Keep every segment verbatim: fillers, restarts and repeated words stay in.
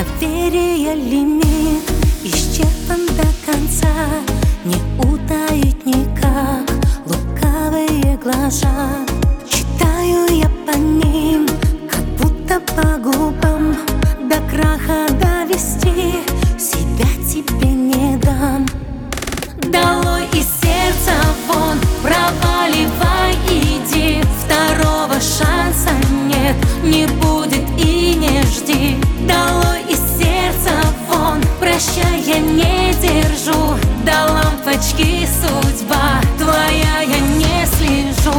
Доверие лимит исчерпан до конца, не утаить никак лукавые глаза. Читаю я по ним, как будто по губам, до краха довести себя тебе не дам. Долой из сердца вон, проваливай, иди, второго шанса нет, не будет и не жди. Долой из сердца вон, прощай, я не держу, до лампочки судьба твоя я не слежу.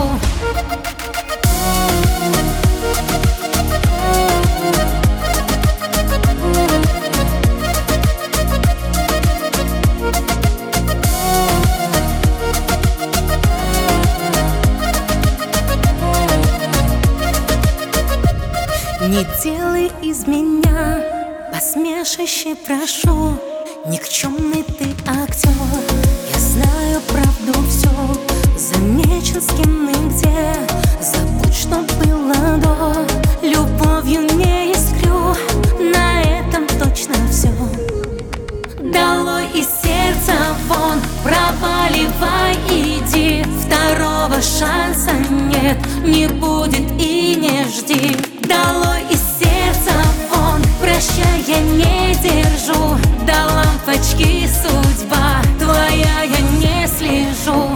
Не делай из меня посмешище, прошу. Никчемный ты актер, я знаю правду всю. Замечен с кем и где, забудь, что было до. Любовью не искрю, на этом точно все. Долой из сердца вон, проваливай, иди, второго шанса нет, не будет и не жди. Долой из сердца вон, прощай, я не держу, до лампочки судьба твоя я не слежу.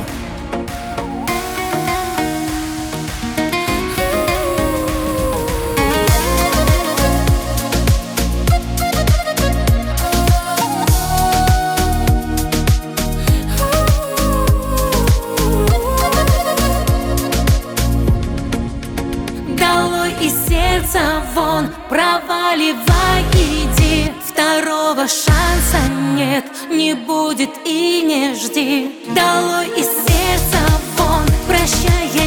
Долой из сердца вон, проваливай, иди, второго шанса нет, не будет и не жди. Долой из сердца вон, прощай, я